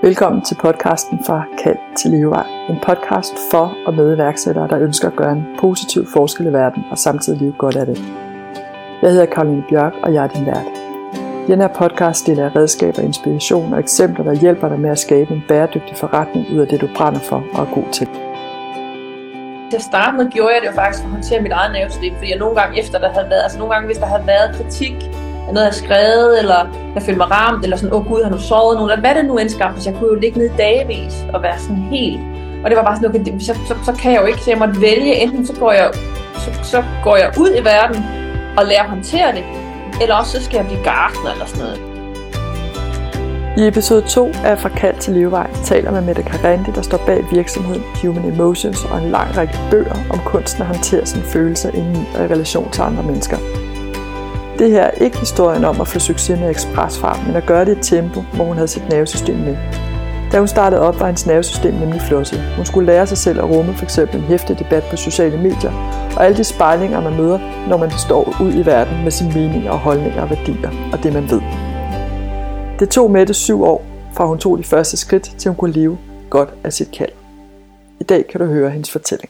Velkommen til podcasten fra Kald til Levevej. En podcast for og med iværksættere, der ønsker at gøre en positiv forskel i verden og samtidig leve godt af det. Jeg hedder Caroline Bjørk, og jeg er din vært. I den her podcast deler jeg redskaber, inspiration og eksempler, der hjælper dig med at skabe en bæredygtig forretning ud af det, du brænder for og er god til. Til at starte med gjorde jeg det jo faktisk for at håndtere mit eget nervesystem, fordi jeg nogle gange efter der havde været, hvis der havde været kritik af noget, jeg havde skrevet, eller jeg følte mig ramt, eller sådan, Gud, har nu sovet nogen, eller hvad det nu end skabte, så jeg kunne jo ligge ned dagevis og være sådan helt, og det var bare sådan, okay, så kan jeg jo ikke, så jeg måtte vælge, enten så går jeg ud i verden og lærer at håndtere det, eller også så skal jeg blive gartner eller sådan noget. I episode 2 af Fra Kald til Levevej taler med Mette Karandi, der står bag virksomheden Human Emotions og en lang række bøger om kunsten at håndtere sine følelser inden i relation til andre mennesker. Det her er ikke historien om at få succes med ekspresfart, men at gøre det i et tempo, hvor hun havde sit nervesystem med. Da hun startede op, var hendes nervesystem nemlig flosset. Hun skulle lære sig selv at rumme f.eks. en heftig debat på sociale medier, og alle de spejlinger, man møder, når man står ud i verden med sine meninger og holdninger og værdier, og det man ved. Det tog Mette 7 år, fra hun tog de første skridt, til hun kunne leve godt af sit kald. I dag kan du høre hendes fortælling.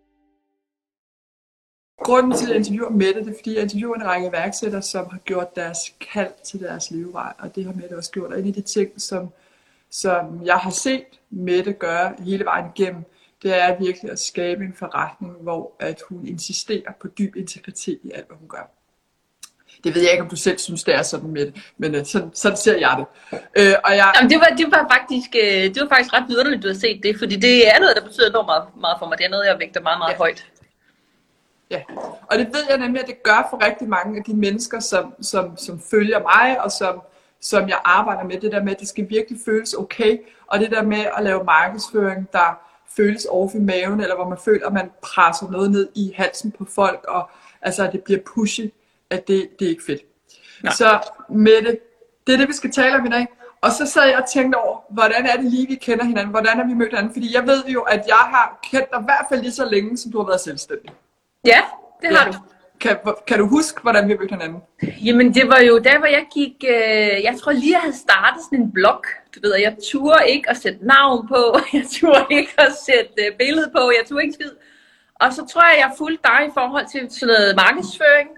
Grunden til at interviewe Mette, det er fordi jeg interviewer en række iværksættere, som har gjort deres kald til deres levevej, og det har Mette også gjort. Og en af de ting, som jeg har set Mette gøre hele vejen igennem, det er virkelig at skabe en forretning, hvor at hun insisterer på dyb integritet i alt, hvad hun gør. Det ved jeg ikke, om du selv synes, det er sådan, Mette, men sådan ser jeg det. Jamen, det var faktisk ret vidunderligt, du har set det, fordi det er noget, der betyder enormt meget for mig. Det er noget, jeg vægter meget, meget højt. Ja, og det ved jeg nemlig, at det gør for rigtig mange af de mennesker, som følger mig, og som jeg arbejder med. Det der med, at det skal virkelig føles okay, og det der med at lave markedsføring, der føles off i maven, eller hvor man føler, at man presser noget ned i halsen på folk, og altså, at det bliver pushy, at det er ikke fedt. Nej. Så Mette, det er det, vi skal tale om i dag. Og så sad jeg og tænkte over, hvordan er det lige, vi kender hinanden? Hvordan har vi mødt hinanden? Fordi jeg ved jo, at jeg har kendt dig i hvert fald lige så længe, som du har været selvstændig. Ja, det har du. Kan du huske, hvordan vi mødte hinanden? Jamen, det var jo der, hvor jeg gik... jeg tror lige, jeg havde startet sådan en blog. Du ved, jeg turde ikke at sætte navn på. Jeg turde ikke at sætte billede på. Jeg turde ikke skid. Og så tror jeg fulgte dig i forhold til sådan noget markedsføring.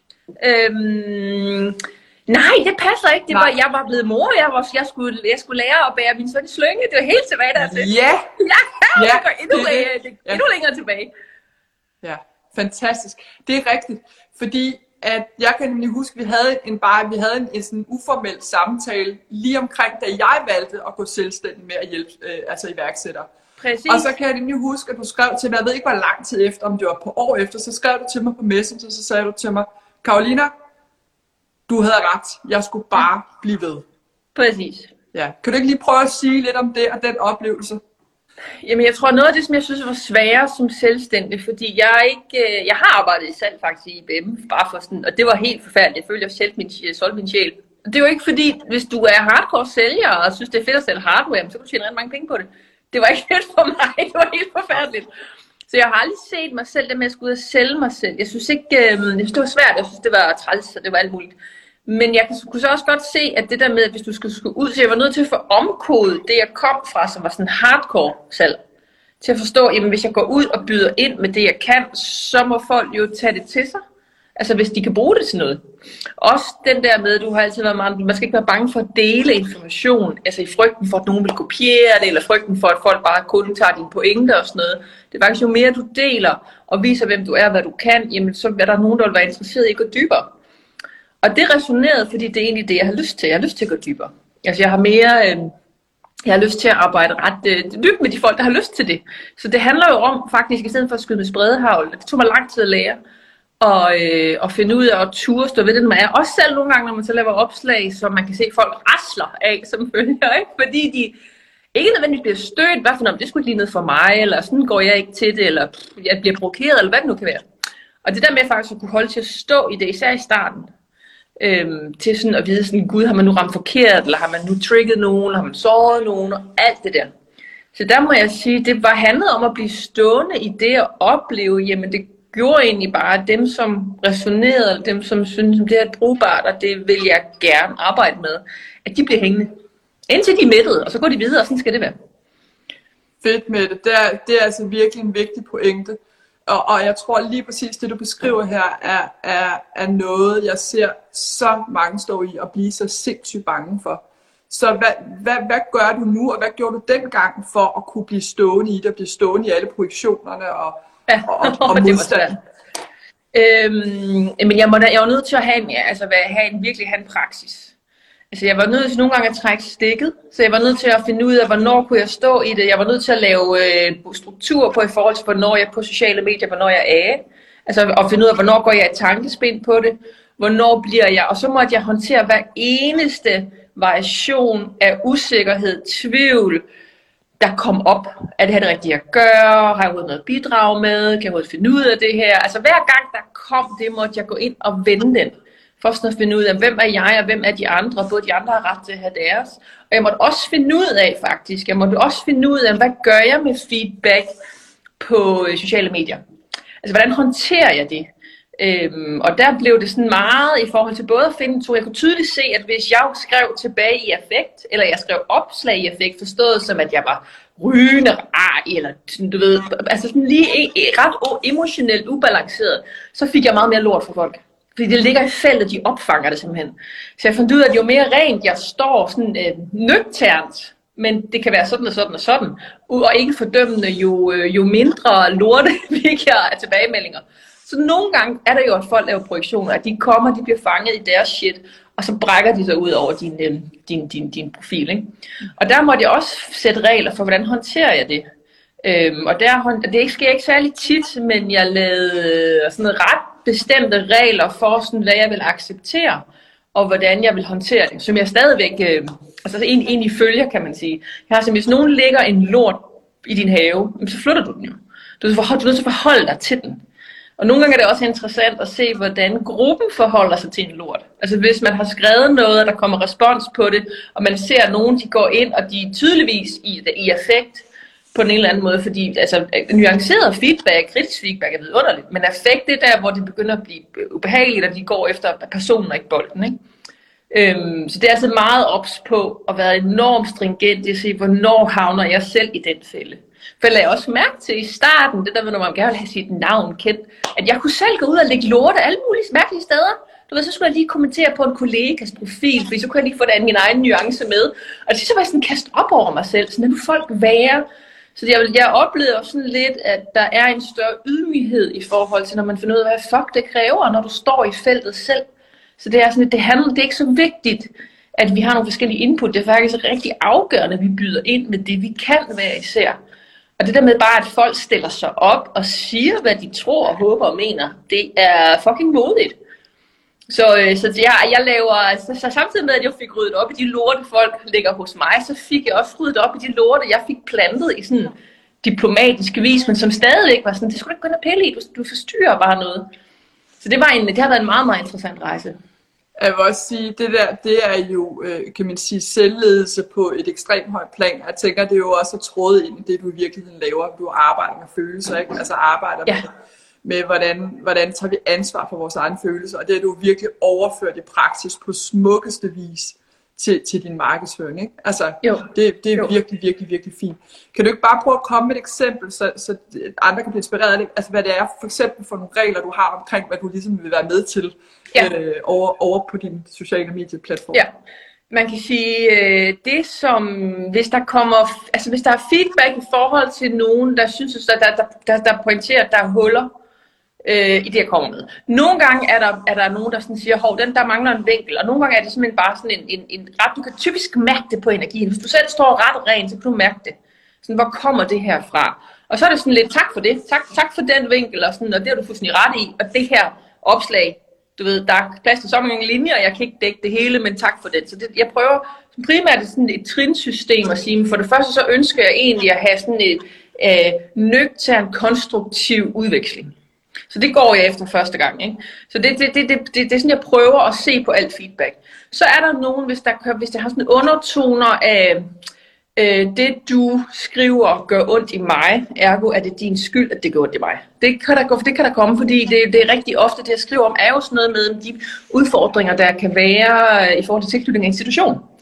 Nej, det passer ikke. Jeg var blevet mor. Jeg skulle lære at bære min søn i slynge. Det var helt tilbage dertil. Ja! Det går endnu længere tilbage. Ja. Fantastisk. Det er rigtigt, fordi at jeg kan nemlig huske, at vi havde en sådan uformel samtale lige omkring, da jeg valgte at gå selvstændig med at hjælpe iværksættere. Præcis. Og så kan jeg nemlig huske, at du skrev til mig, jeg ved ikke hvor lang tid efter, om det var på år efter, så skrev du til mig på Messenger, så sagde du til mig, Carolina, du havde ret, jeg skulle bare blive ved. Præcis. Ja. Kan du ikke lige prøve at sige lidt om det og den oplevelse? Jamen, jeg tror noget af det, som jeg synes var sværere som selvstændig, fordi jeg har arbejdet i salg faktisk i IBM, bare for sådan, og det var helt forfærdeligt. Jeg følte, jeg solgte min sjæl. Det er jo ikke fordi, hvis du er hardcore sælger og synes, det er fedt at sælge hardware, så kan du tjene ret mange penge på det. Det var ikke fedt for mig, det var helt forfærdeligt. Så jeg har aldrig set mig selv, det med at skulle ud og sælge mig selv. Jeg synes ikke, det var svært, jeg synes, det var træls, og det var alt muligt. Men jeg kunne så også godt se, at det der med, at hvis du skulle ud, så jeg var nødt til at få omkodet det, jeg kom fra, som var sådan hardcore salg, til at forstå, jamen hvis jeg går ud og byder ind med det, jeg kan, så må folk jo tage det til sig. Altså hvis de kan bruge det til noget. Også den der med, du har altid været meget, man skal ikke være bange for at dele information, altså i frygten for, at nogen vil kopiere det, eller frygten for, at folk bare kun tager dine pointer og sådan noget. Det er faktisk jo mere, du deler og viser, hvem du er, hvad du kan, jamen så er der nogen, der vil være interesseret i at gå dybere. Og det resonerede, fordi det er egentlig det, jeg har lyst til. Jeg har lyst til at gå dybere. Altså jeg har lyst til at arbejde ret dybt med de folk, der har lyst til det. Så det handler jo om faktisk, i stedet for at skyde med spredehagl, det tog mig lang tid at lære, og finde ud af at ture stå ved den, man er. Også selv nogle gange, når man så laver opslag, så man kan se folk rasler af, som følger, ikke? Fordi de ikke nødvendigvis bliver stødt, hvad for noget, det skulle ikke lige noget for mig, eller sådan går jeg ikke til det, eller jeg bliver provokeret, eller hvad det nu kan være. Og det der med faktisk at kunne holde til at stå i det, især i starten, til sådan at vide sådan, gud, har man nu ramt forkert, eller har man nu trigget nogen, har man såret nogen, og alt det der. Så der må jeg sige, det var handlet om at blive stående i det at opleve, jamen det gjorde egentlig bare, at dem som resonerede, eller dem som synes, at det er brugbart, og det vil jeg gerne arbejde med, at de bliver hængende. Indtil de er mættede, og så går de videre, og sådan skal det være. Fedt med det. Det er altså virkelig en vigtig pointe. Og jeg tror lige præcis det, du beskriver her, er noget, jeg ser så mange stå i og blive så sindssygt bange for. Så hvad gør du nu, og hvad gjorde du dengang for at kunne blive stående i det, og blive stående i alle projektionerne og modstand? Men jeg var nødt til at have en praksis. Altså jeg var nødt til nogle gange at trække stikket, så jeg var nødt til at finde ud af, hvornår kunne jeg stå i det. Jeg var nødt til at lave struktur på i forhold til, hvornår jeg er på sociale medier, hvornår jeg er af. Altså at finde ud af, hvornår går jeg et tankespind på det, hvornår bliver jeg. Og så måtte jeg håndtere hver eneste variation af usikkerhed, tvivl, der kom op. Er det her det rigtige at gøre? Har jeg noget at bidrage med? Kan jeg finde ud af det her? Altså hver gang der kom, det måtte jeg gå ind og vende den. For sådan at finde ud af, hvem er jeg, og hvem er de andre. Både de andre har ret til at have deres. Og jeg måtte også finde ud af, hvad gør jeg med feedback på sociale medier? Altså, hvordan håndterer jeg det? Og der blev det sådan meget i forhold til både at finde to. Jeg kunne tydeligt se, at hvis jeg skrev tilbage i affekt, eller jeg skrev opslag i affekt, forstået som, at jeg var rygende rar, eller sådan, du ved, altså sådan lige ret emotionelt ubalanceret, så fik jeg meget mere lort fra folk. Fordi det ligger i feltet, de opfanger det simpelthen. Så jeg fandt ud af, at jo mere rent jeg står, sådan nøgternt, men det kan være sådan og sådan og sådan, og ikke fordømmende, jo mindre lorte fik jeg af tilbagemeldinger. Så nogle gange er der jo, at folk laver projektioner, at de kommer, de bliver fanget i deres shit, og så brækker de sig ud over din profil. Ikke? Og der måtte jeg også sætte regler for, hvordan håndterer jeg det. Og det sker ikke særlig tit, men jeg lavede sådan ret bestemte regler for, sådan, hvad jeg vil acceptere, og hvordan jeg vil håndtere det, som jeg stadigvæk, egentlig følger, kan man sige. Jeg har simpelthen, hvis nogen lægger en lort i din have, så flytter du den jo. Du er nødt til at forholde dig til den. Og nogle gange er det også interessant at se, hvordan gruppen forholder sig til en lort. Altså hvis man har skrevet noget, og der kommer respons på det, og man ser nogen, de går ind, og de er tydeligvis i affekt, på en eller anden måde, fordi altså, nuanceret feedback, kritisk feedback er vidunderligt, men affekt det er der, hvor det begynder at blive ubehageligt, og de går efter personen og ikke bolden. Ikke? Så det er altså meget ops på at være enormt stringent i at se, hvornår havner jeg selv i den fælde. For jeg lagde også mærke til i starten, det der med, når man gerne vil have sit navn kendt, at jeg kunne selv gå ud og lægge lorte alle mulige mærkelige steder. Du ved, så skulle jeg lige kommentere på en kollegas profil, fordi så kunne jeg lige få min egen nuance med. Og så var jeg sådan kastet op over mig selv, sådan at folk være. Så jeg oplevede også sådan lidt, at der er en større ydmyghed i forhold til, når man finder ud af, hvad fuck det kræver, når du står i feltet selv. Så det er sådan, det er ikke så vigtigt, at vi har nogle forskellige input. Det er faktisk rigtig afgørende, at vi byder ind med det, vi kan være især. Og det der med bare, at folk stiller sig op og siger, hvad de tror, håber og mener, det er fucking modigt. Så jeg laver, så samtidig med, at jeg fik ryddet op i de lorte, folk ligger hos mig, så fik jeg også ryddet op i de lorte, jeg fik plantet i sådan diplomatisk vis, men som stadigvæk var sådan, det skulle ikke gå ind og pille i, du forstyrrer bare noget. Så det har været en meget, meget interessant rejse. Jeg vil også sige, det er jo, kan man sige, selvledelse på et ekstremt højt plan. Jeg tænker, det er jo også trådet ind i det, du i virkeligheden laver. Du arbejder med følelser, ikke? Altså arbejder med hvordan tager vi ansvar for vores egne følelser. Og det er du virkelig overført i praksis på smukkeste vis til din markedsføring, ikke? Altså, det er virkelig, virkelig, virkelig fint. Kan du ikke bare prøve at komme med et eksempel, så andre kan blive inspireret af det? Altså, hvad det er for eksempel for nogle regler, du har omkring, hvad du ligesom vil være med til over på din sociale medieplatform? Ja. Man kan sige, det som, hvis der er feedback i forhold til nogen, der synes, der pointerer, at der er huller i det, jeg kommer med. Nogle gange er der nogen, der sådan siger, hov, der mangler en vinkel, og nogle gange er det simpelthen bare sådan en ret, du kan typisk mærke det på energien. Hvis du selv står ret ren, så kan du mærke det. Sådan, hvor kommer det her fra? Og så er det sådan lidt, tak for det, tak for den vinkel, og det har du fuldstændig ret i, og det her opslag, du ved, der er plads til så mange linjer, jeg kan ikke dække det hele, men tak for det. Så jeg prøver primært sådan et trinsystem at sige, men for det første så ønsker jeg egentlig at have sådan et nøgtern konstruktiv udveksling. Så det går jeg efter første gang, ikke? Så det er sådan, jeg prøver at se på alt feedback. Så er der nogen, hvis der har sådan undertoner af det du skriver gør ondt i mig, ergo er det din skyld, at det gør ondt i mig. Det kan der komme, fordi det er rigtig ofte, det jeg skriver om, er jo sådan noget med de udfordringer, der kan være i forhold til tilknytning af institution.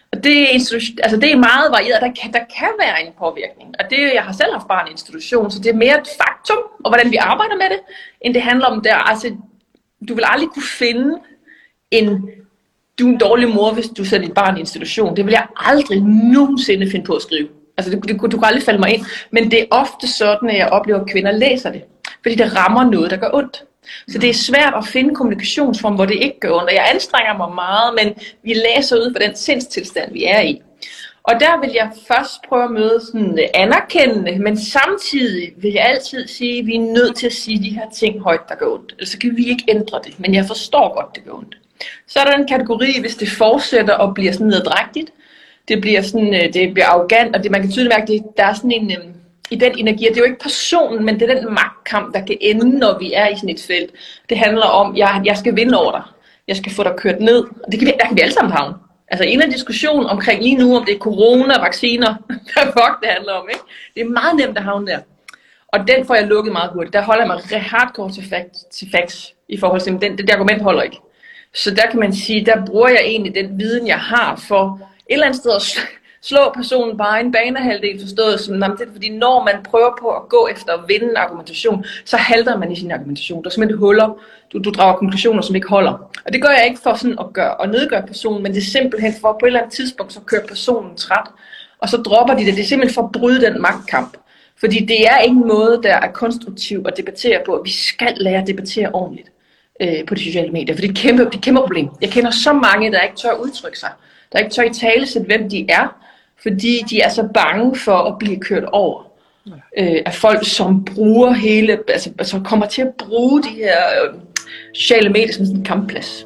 Og det er meget varieret, der kan være en påvirkning. Og jeg har selv haft barn i institution, så det er mere et faktum, og hvordan vi arbejder med det, end det handler om der. Altså, du vil aldrig kunne finde du er en dårlig mor, hvis du sætter dit barn i institution. Det vil jeg aldrig nogensinde finde på at skrive. Altså, du kan aldrig falde mig ind. Men det er ofte sådan, at jeg oplever, at kvinder læser det. Fordi det rammer noget, der gør ondt. Så det er svært at finde kommunikationsform, hvor det ikke gør ondt. Og jeg anstrenger mig meget, men vi læser ud fra den sindstilstand, vi er i. Og der vil jeg først prøve at møde sådan anerkendende, men samtidig vil jeg altid sige, at vi er nødt til at sige de her ting højt, der gør ondt. Ellers kan vi ikke ændre det, men jeg forstår godt, det gør ondt. Så er der en kategori, hvis det fortsætter og bliver sådan nederdrægtigt. Det bliver arrogant, og man kan tydeligt mærke, at der er sådan en i den energi. Det er jo ikke personen, men det er den magtkamp, der kan ende, når vi er i sådan et felt. Det handler om, jeg skal vinde over dig. Jeg skal få dig kørt ned. Og der kan vi alle sammen havne. Altså en af diskussionen omkring lige nu, om det er corona, vacciner, det handler om, ikke? Det er meget nemt at havne der. Og den får jeg lukket meget hurtigt. Der holder jeg mig hardcore til facts i forhold til, det argument holder ikke. Så der kan man sige, der bruger jeg egentlig den viden, jeg har for et eller andet sted at slå personen bare en banehalvdel forstået som, det er fordi når man prøver på at gå efter at vinde en argumentation, så halter man i sin argumentation. Der er simpelthen huller. Du drager konklusioner, som ikke holder. Og det gør jeg ikke for sådan at nedgøre personen, men det er simpelthen for, på et eller andet tidspunkt, så kører personen træt, og så dropper de det. Det er simpelthen for at bryde den magtkamp. Fordi det er ikke en måde, der er konstruktiv at debattere på. Vi skal lære at debattere ordentligt på de sociale medier, for det er et kæmpe problem. Jeg kender så mange, der ikke tør udtrykke sig. Der ikke tør i talesætte, hvem de er, fordi de er så bange for at blive kørt over af folk, som bruger altså kommer til at bruge de her sociale medier som sådan en kampplads.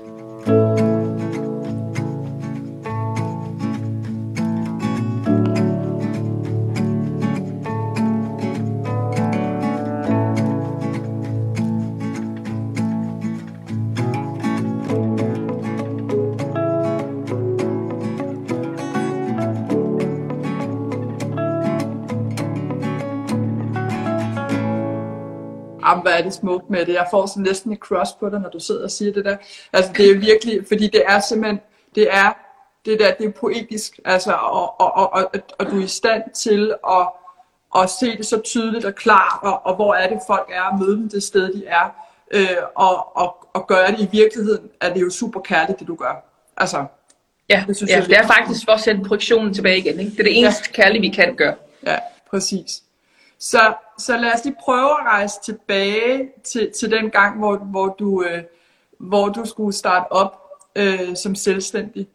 Hvad er det smukt med det. Jeg får sådan næsten et crush på dig, når du sidder og siger det der. Altså det er virkelig, fordi det er simpelthen, det er poetisk, altså, og du er i stand til at se det så tydeligt og klart, og hvor er det folk er, og møde dem det sted de er, og gøre det i virkeligheden, er det jo super kærligt, det du gør. Altså, ja, det, synes jeg, det er faktisk for at sætte projektionen tilbage igen, ikke? Det er det eneste kærlige, vi kan gøre. Ja, præcis. Så lad os lige prøve at rejse tilbage til den gang, hvor du skulle starte op som selvstændig.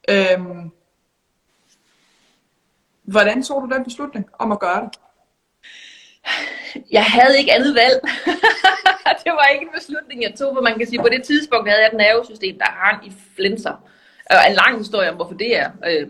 Hvordan tog du den beslutning om at gøre det? Jeg havde ikke andet valg. Det var ikke en beslutning, jeg tog, for man kan sige, på det tidspunkt havde jeg et nervesystem, der hang i flænser. Og en lang historie om, hvorfor det er.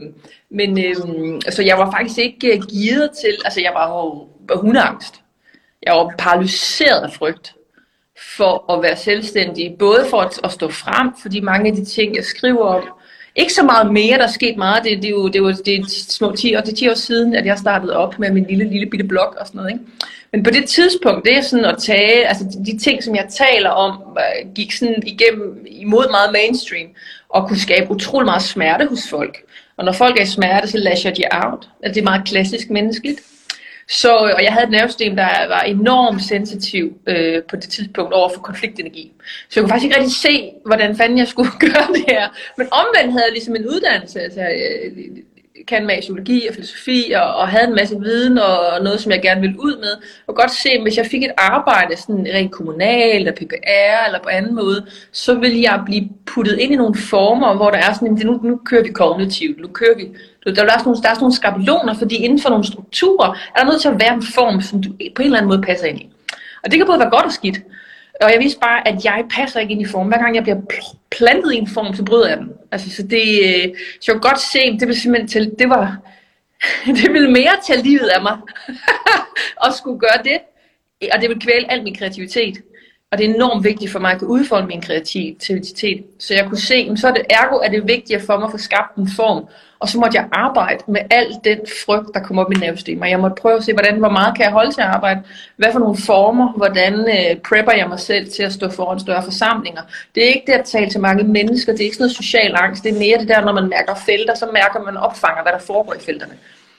Så jeg var faktisk ikke gearet til, altså jeg var hundeangst. Jeg var paralyseret af frygt for at være selvstændig, både for at stå frem, fordi mange af de ting, jeg skriver om, ikke så meget mere, der er sket meget. Det er små 10 år siden, at jeg startede op med min lille bitte blog og sådan noget, ikke? Men på det tidspunkt, det er sådan at tage, altså de ting, som jeg taler om, gik sådan imod meget mainstream, og kunne skabe utrolig meget smerte hos folk. Og når folk er i smerte, så lasher de out. Altså det er meget klassisk menneskeligt. Og jeg havde et nervesystem, der var enormt sensitiv på det tidspunkt over for konfliktenergi. Så jeg kunne faktisk ikke rigtig se, hvordan fanden jeg skulle gøre det her. Men omvendt havde jeg ligesom en uddannelse, altså kan med psykologi og filosofi, og havde en masse viden og noget, som jeg gerne ville ud med. Og godt se, hvis jeg fik et arbejde, sådan rent kommunalt, eller PPR, eller på anden måde, så ville jeg blive puttet ind i nogle former, hvor der er sådan, nu kører vi kognitivt, nu kører vi. Der er sådan nogle skabeloner, fordi inden for nogle strukturer, er der nødt til at være en form, som du på en eller anden måde passer ind i. Og det kan både være godt og skidt. Og jeg viser bare, at jeg passer ikke ind i form. Hver gang jeg bliver plantet i en form, så bryder jeg den. Altså, så jeg kunne godt se, det ville simpelthen det ville mere tage livet af mig, at skulle gøre det. Og det ville kvæle al min kreativitet. Og det er enormt vigtigt for mig at kunne udfolde min kreativitet. Så jeg kunne se, så er det ergo, er det vigtigt for mig at få skabt en form. Og så måtte jeg arbejde med al den frygt, der kom op i nervesystemet. Jeg måtte prøve at se, hvor meget kan jeg holde til at arbejde? Hvad for nogle former? Hvordan prepper jeg mig selv til at stå foran større forsamlinger? Det er ikke det at tale til mange mennesker. Det er ikke sådan noget social angst. Det er mere det der, når man mærker felter, så mærker man opfanger, hvad der foregår i felterne.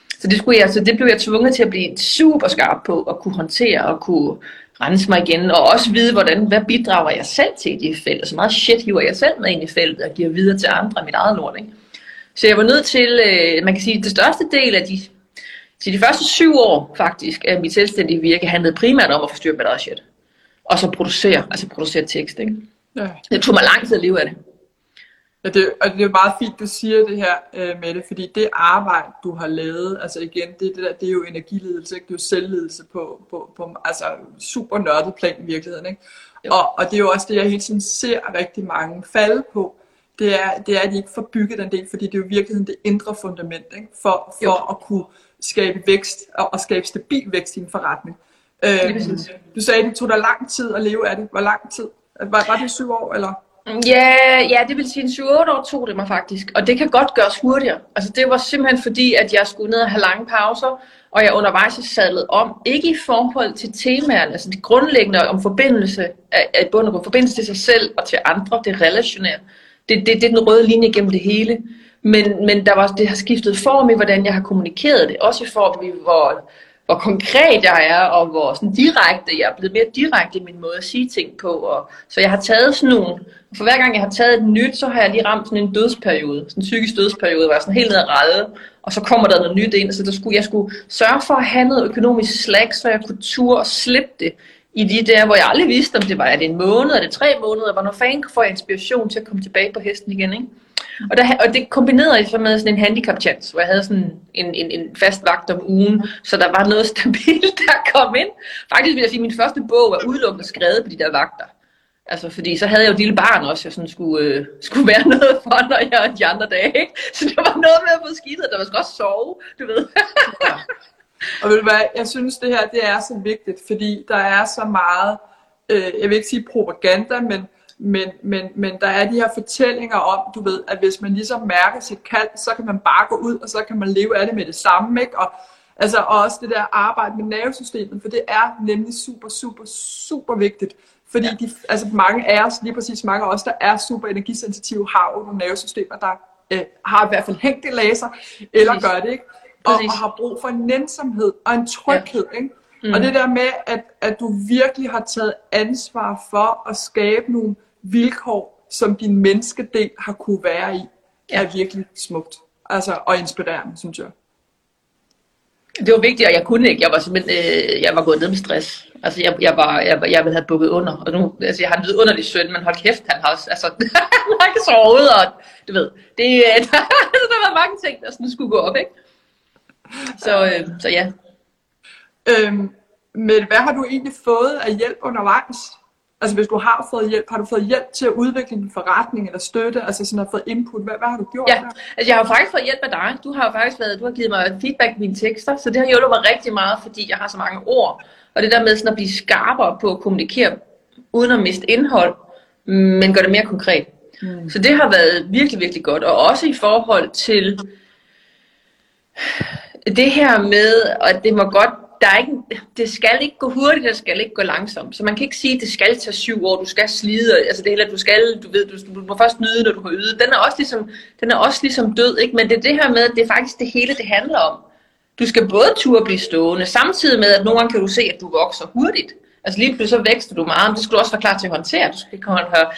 Så det blev jeg tvunget til at blive super skarp på, at kunne håndtere og kunne rense mig igen, og også vide, hvad bidrager jeg selv til i de felter. Så meget shit hiver jeg selv med ind i feltet, og giver videre til andre af mit eget lort, ikke? Så jeg var nødt til, man kan sige, det største del af de første 7 år faktisk af mit selvstændige virke handlede primært om at forstyrre mit eget shit. Og så producere tekst, ikke? Ja. Det tog mig lang tid at leve af det. Ja, det er jo meget fint, du siger det her, Mette, fordi det arbejde, du har lavet, altså igen, det er jo energiledelse, ikke? Det er jo selvledelse på altså super nørdet plan i virkeligheden, ikke? Og det er jo også det, jeg hele tiden ser rigtig mange falde på, det er, at de ikke får bygget den del, fordi det er jo i virkeligheden det indre fundament, ikke? For at kunne skabe vækst og skabe stabil vækst i en forretning. Du sagde, at det tog dig lang tid at leve af det. Hvor lang tid? Var det 7 år, eller? Ja, det vil sige, 7-8 år tog det mig faktisk. Og det kan godt gøres hurtigere. Altså det var simpelthen fordi, at jeg skulle ned og have lange pauser, og jeg undervejs sadlede om. Ikke i forhold til temaerne, altså det grundlæggende om forbindelse, at bund og grund forbindelse til sig selv og til andre, det relationære. Det er den røde linje gennem det hele. Men det har skiftet form i, hvordan jeg har kommunikeret det. Også i form i, hvor konkret jeg er, og hvor sådan direkte, jeg er blevet mere direkte i min måde at sige ting på. Og, så jeg har taget sådan nogle, for hver gang jeg har taget et nyt, så har jeg lige ramt sådan en dødsperiode, sådan en psykisk dødsperiode, hvor jeg sådan helt ned at ræde, og så kommer der noget nyt ind, så jeg skulle sørge for at have noget økonomisk slack, så jeg kunne ture og slippe det i de der, hvor jeg aldrig vidste, om det var, er det en måned, er det 3 måneder, hvornår fanden får jeg inspiration til at komme tilbage på hesten igen, ikke? Og det kombinerede jeg så med sådan en handicap-chance, hvor jeg havde sådan en fast vagt om ugen, så der var noget stabilt, der kom ind. Faktisk vil jeg sige, at min første bog var udelukkende skrevet på de der vagter. Altså, fordi så havde jeg jo et lille barn også, jeg sådan skulle være noget for, når jeg de andre dage, ikke? Så det var noget med at få skidtet, der var sgu også sove, du ved. Ja. Og ved du hvad, jeg synes det her, det er så vigtigt, fordi der er så meget, jeg vil ikke sige propaganda, men der er de her fortællinger om, du ved, at hvis man ligesom mærker sit kald, så kan man bare gå ud, og så kan man leve af det med det samme, ikke? Og også det der arbejde med nervesystemet, for det er nemlig super, super, super vigtigt. Fordi mange af os, lige præcis mange af os, der er super energisensitive, har jo nogle nervesystemer, der har i hvert fald hængt i laser, eller gør det, ikke? Og har brug for en nænsomhed og en tryghed, ikke? Og det der med, at du virkelig har taget ansvar for at skabe nogle vilkår, som din menneskedel har kunne være i, er virkelig smukt. Altså, og inspirerende, synes jeg. Det var vigtigt, og jeg kunne ikke. Jeg var simpelthen, jeg var gået ned med stress. Altså, jeg ville have bukket under. Og nu, altså, jeg har en vidunderlig søn, men hold kæft, han har også, altså, han har ikke sovet, og du ved, der var mange ting, der sådan skulle gå op, ikke? Så ja. Men hvad har du egentlig fået af hjælp undervejs? Altså hvis du har fået hjælp, har du fået hjælp til at udvikle din forretning eller støtte? Altså sådan har fået input, hvad har du gjort? Ja, altså jeg har faktisk fået hjælp af dig. Du har givet mig feedback på mine tekster, så det har hjulpet mig rigtig meget, fordi jeg har så mange ord. Og det der med sådan at blive skarpere på at kommunikere uden at miste indhold, men gøre det mere konkret. Så det har været virkelig, virkelig godt. Og også i forhold til det her med, at det må godt, det skal ikke gå hurtigt, det skal ikke gå langsomt. Så man kan ikke sige, at det skal tage 7 år, du skal slide, altså det hele, du må først nyde, når du har ydet. Den er også ligesom død, ikke? Men det er det her med, at det er faktisk det hele, det handler om. Du skal både turde blive stående, samtidig med, at nogle gange kan du se, at du vokser hurtigt. Altså lige pludselig så vækster du meget, men det skal du også være klar til at håndtere. Du skal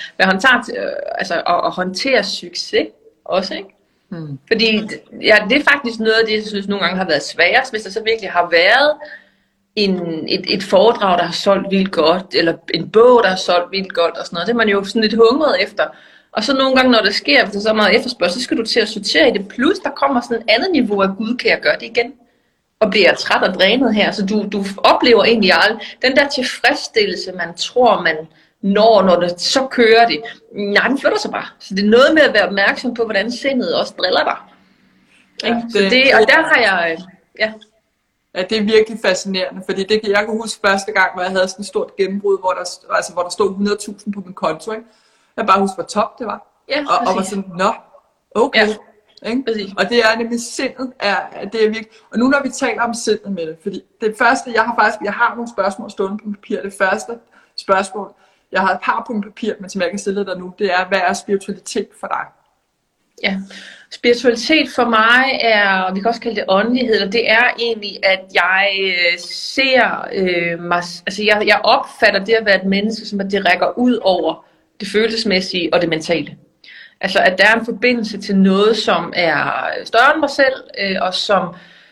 være håndtere succes også, ikke? Fordi det er faktisk noget af det, jeg synes nogle gange har været sværest, hvis der så virkelig har været et foredrag, der har solgt vildt godt, eller en bog, der har solgt vildt godt og sådan noget. Det er man jo sådan lidt hungret efter. Og så nogle gange, når det sker, hvis der er så meget efterspørgsel, så skal du til at sortere i det. Plus, der kommer sådan et andet niveau af Gud, kan jeg gøre det igen? Og bliver træt og drænet her. Så du oplever egentlig aldrig den der tilfredsstillelse, man tror, man når det så kører det. Nej, den flytter sig bare. Så det er noget med at være opmærksom på, hvordan sindet også driller dig. Ja, og der har jeg... Ja, det er virkelig fascinerende, fordi jeg kan huske første gang, hvor jeg havde sådan et stort gennembrud, hvor der stod 100.000 på min konto, ikke? Jeg bare huske, hvor top det var. Ja, og var sådan, nå, okay. Ja, ikke? Og det er nemlig sindet, det er virkelig. Og nu når vi taler om sindet med det, fordi det første, jeg har nogle spørgsmål stående på papir. Det første spørgsmål, jeg har et par på papir, men som jeg kan stille dig nu, det er, hvad er spiritualitet for dig? Ja, spiritualitet for mig er, vi kan også kalde det åndelighed, og det er egentlig, at jeg ser mig, altså jeg opfatter det at være et menneske, som at det rækker ud over det følelsesmæssige og det mentale. Altså at der er en forbindelse til noget, som er større end mig selv, og som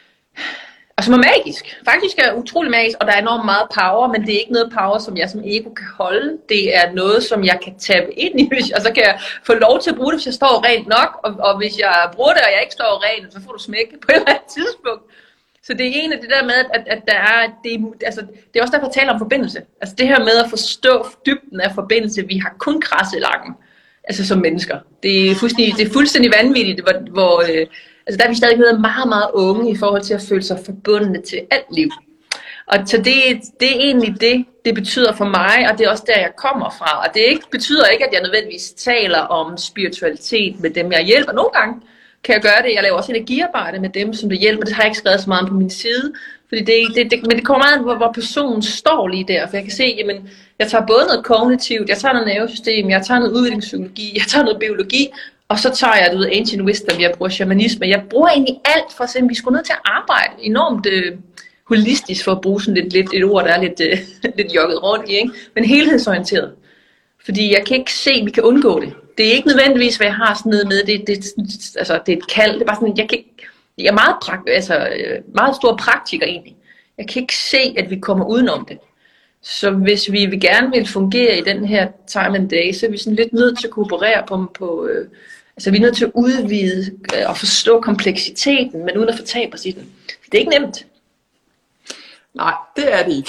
er magisk. Faktisk er utrolig magisk, og der er enormt meget power, men det er ikke noget power, som jeg som ego kan holde. Det er noget, som jeg kan tabe ind i, og så kan jeg få lov til at bruge det, hvis jeg står rent nok. Og hvis jeg bruger det, og jeg ikke står rent, så får du smæk på et eller andet tidspunkt. Så det er en af det der med, at der er, det er også derfor, jeg taler om forbindelse. Altså det her med at forstå dybden af forbindelse. Vi har kun krasset langen, altså som mennesker. Det er fuldstændig vanvittigt, hvor altså der er vi stadig været meget, meget unge i forhold til at føle sig forbundne til alt liv. Og så det er egentlig det betyder for mig, og det er også der, jeg kommer fra. Og det betyder ikke, at jeg nødvendigvis taler om spiritualitet med dem, jeg hjælper. Nogle gange kan jeg gøre det. Jeg laver også energiarbejde med dem, som det hjælper. Det har jeg ikke skrevet så meget på min side. Fordi men det kommer meget, hvor personen står lige der. For jeg kan se, jamen, jeg tager både noget kognitivt, jeg tager noget nervesystem, jeg tager noget udviklingspsykologi, jeg tager noget biologi, og så tager jeg det ancient wisdom, jeg bruger shamanisme. Jeg bruger egentlig alt for at se, at vi skulle ned til at arbejde enormt holistisk, for at bruge sådan lidt et ord, der er lidt jogget rundt i, ikke? Men helhedsorienteret. Fordi jeg kan ikke se, at vi kan undgå det. Det er ikke nødvendigvis, hvad jeg har sådan noget med. Det er et kald. Det er bare sådan, jeg er meget stor praktiker egentlig. Jeg kan ikke se, at vi kommer udenom det. Så hvis vi gerne vil fungere i den her time and day, så er vi sådan lidt nødt til at kooperere på altså vi er nødt til at udvide og forstå kompleksiteten, men uden at fortabe os i den. Det er ikke nemt. Nej, det er det ikke.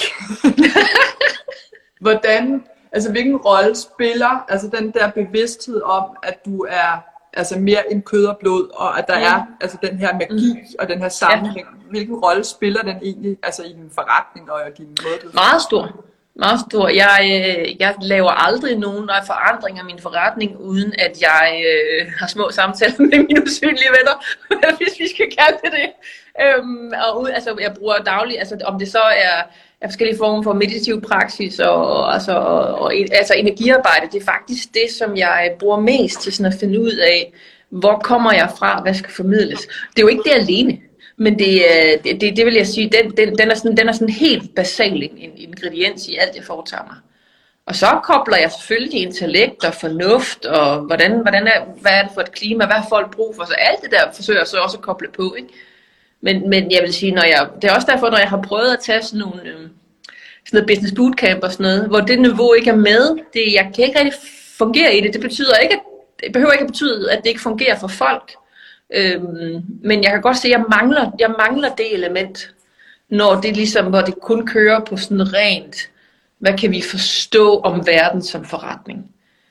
Hvilken rolle spiller altså den der bevidsthed om, at du er altså mere end kød og blod, og at der er altså den her magi og den her sammenhæng. Hvilken rolle spiller den egentlig altså i din forretning og din måde? Meget stor. Meget stor. Jeg laver aldrig nogen forandring af min forretning, uden at jeg har små samtaler med mine usynlige venner, hvis vi skal kalde det det. Jeg bruger dagligt, altså om det så er forskellige former for meditativ praksis og energiarbejde, det er faktisk det, som jeg bruger mest til sådan at finde ud af, hvor kommer jeg fra, hvad skal formidles. Det er jo ikke det alene. Men det vil jeg sige, den er sådan helt basal en ingrediens i alt, jeg foretager mig. Og så kobler jeg selvfølgelig intellekt og fornuft, og hvad er det for et klima, hvad har folk brug for, så alt det der forsøger jeg så også at koble på, ikke? Men jeg vil sige, det er også derfor, når jeg har prøvet at tage sådan noget business bootcamp og sådan noget, hvor det niveau ikke er med, jeg kan ikke rigtig fungere i det. Det behøver ikke at betyde, at det ikke fungerer for folk. Men jeg kan godt se, at jeg mangler det element, når det ligesom, hvor det kun kører på sådan rent, hvad kan vi forstå om verden som forretning.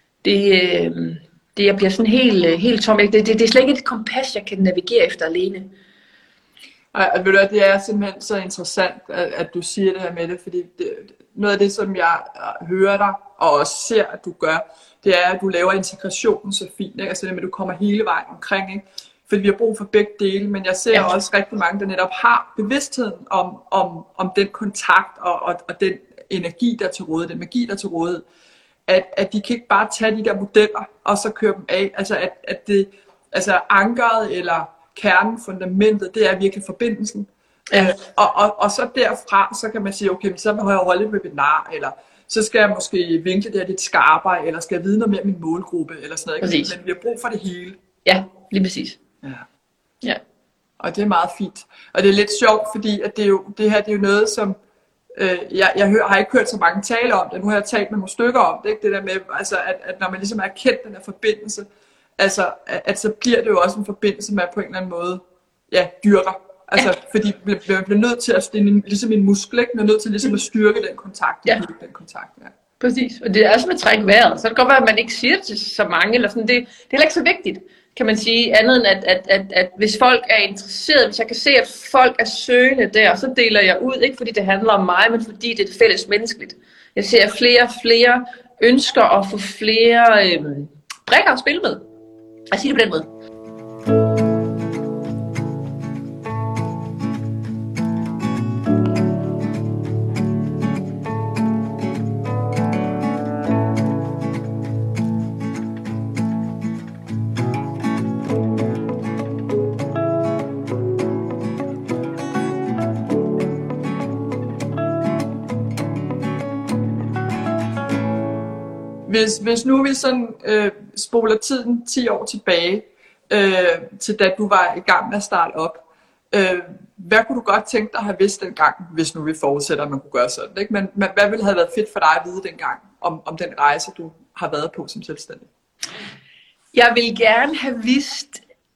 Jeg bliver sådan helt tom. Det er slet ikke et kompas, jeg kan navigere efter alene. Ved du hvad, det er simpelthen så interessant, at du siger det her med det, fordi noget af det, som jeg hører dig, og også ser, at du gør, det er, at du laver integrationen så fint, ikke? Altså det med, at du kommer hele vejen omkring, ikke? Fordi vi har brug for begge dele, men jeg ser også rigtig mange, der netop har bevidstheden om den kontakt og den energi, der er til rådighed, den magi, der er til rådighed, at de kan ikke bare tage de der modeller, og så køre dem af, altså ankeret eller kernen, fundamentet, det er virkelig forbindelsen. Ja. Og så derfra, så kan man sige, okay, så må jeg holde et webinar, eller så skal jeg måske vinkle det her lidt skarpere, eller skal jeg vide noget mere om min målgruppe, eller sådan noget. Men vi har brug for det hele. Ja, lige præcis. Ja. Og det er meget fint. Og det er lidt sjovt, fordi at det her er jo noget, som jeg har ikke hørt så mange tale om det. Nu har jeg talt med nogle stykker om det, ikke? Det der med, altså, at når man ligesom er kendt den her forbindelse, altså, at så bliver det jo også en forbindelse, man på en eller anden måde dyrker. Altså, fordi man bliver nødt til at, det er ligesom en muskel, ikke? Man er nødt til ligesom at styrke den kontakt. Den kontakt, Præcis, og det er også med at trække vejret. Så det kan godt være, at man ikke siger det til så mange, eller sådan. Det er heller ikke så vigtigt, kan man sige, andet end at hvis folk er interesseret, hvis jeg kan se, at folk er søgende der, så deler jeg ud, ikke fordi det handler om mig, men fordi det er det fælles menneskeligt. Jeg ser, at flere og flere ønsker at få flere brikker at spille med. Jeg siger det på den måde. Hvis nu vi sådan spoler tiden 10 år tilbage, til da du var i gang med at starte op, hvad kunne du godt tænke dig at have vidst dengang, hvis nu vi forudsætter, at man kunne gøre sådan, ikke? Men hvad ville have været fedt for dig at vide dengang, om den rejse, du har været på som selvstændig? Jeg vil gerne have vidst,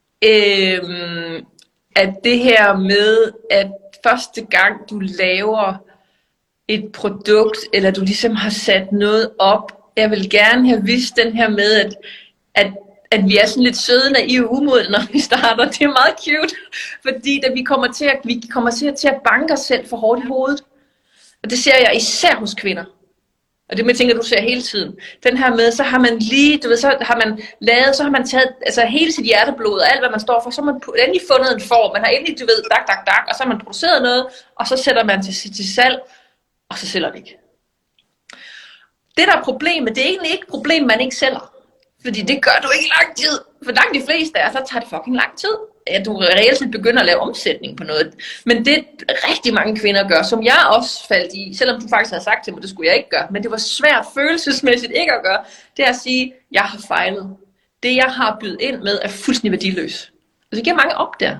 at det her med, at første gang du laver et produkt, eller du ligesom har sat noget op, jeg vil gerne have vidst den her med, at vi er sådan lidt søde, naive, umodne, når vi starter. Det er meget cute, fordi vi kommer til at banke os selv for hårdt i hovedet. Og det ser jeg især hos kvinder. Og det med ting, du ser hele tiden. Den her med, så har man lige, du ved, så har man taget altså hele sit hjerteblod og alt, hvad man står for, så har man endelig fundet en form. Man har endelig, du ved, dak, og så har man produceret noget, og så sætter man til salg, og så sælger det ikke. Det der er problemet, det er egentlig ikke et problem, man ikke sælger. Fordi det gør du ikke i lang tid. For langt de fleste af så tager det fucking lang tid. At du reelt set begynder at lave omsætning på noget. Men det rigtig mange kvinder gør, som jeg også faldt i, selvom du faktisk havde sagt til mig, det skulle jeg ikke gøre, men det var svært følelsesmæssigt ikke at gøre, det er at sige, jeg har fejlet. Det jeg har bydet ind med er fuldstændig værdiløs. Og så giver mange op der.